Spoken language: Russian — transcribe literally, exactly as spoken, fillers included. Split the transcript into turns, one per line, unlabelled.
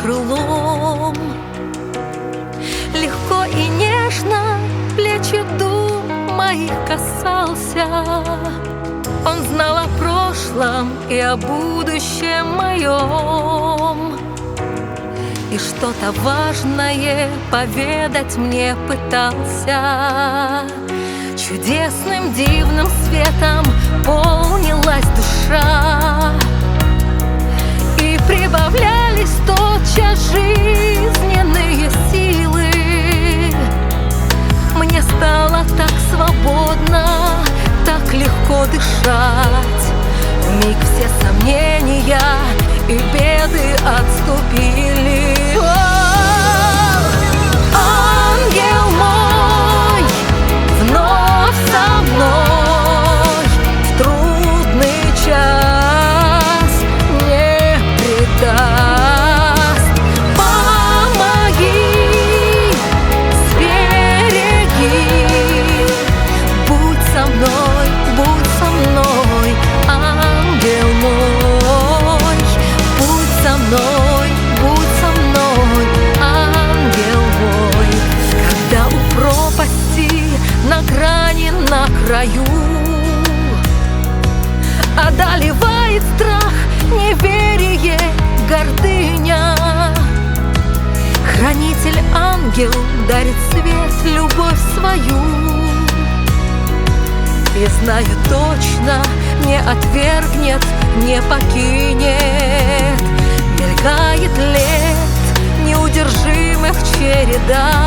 крылом. Легко и нежно плечи дух моих касался. Он знал о прошлом и о будущем моем, и что-то важное поведать мне пытался. Чудесным дивным светом полнилась душа, и прибавлялись тотчас жизненные силы. Мне стало так свободно, так легко дышать. Вмиг все сомнения и беды отступили. О, ангел мой, вновь со мной в трудный час не предаст. Помоги, сбереги, будь со мной, будь со мной, ангел мой, будь со мной, будь со мной, ангел мой. Когда у пропасти на грани, на краю одолевает страх, неверие, гордыня, хранитель-ангел дарит свет, любовь свою. И знаю точно, не отвергнет, не покинет. Мелькает лет неудержимых череда,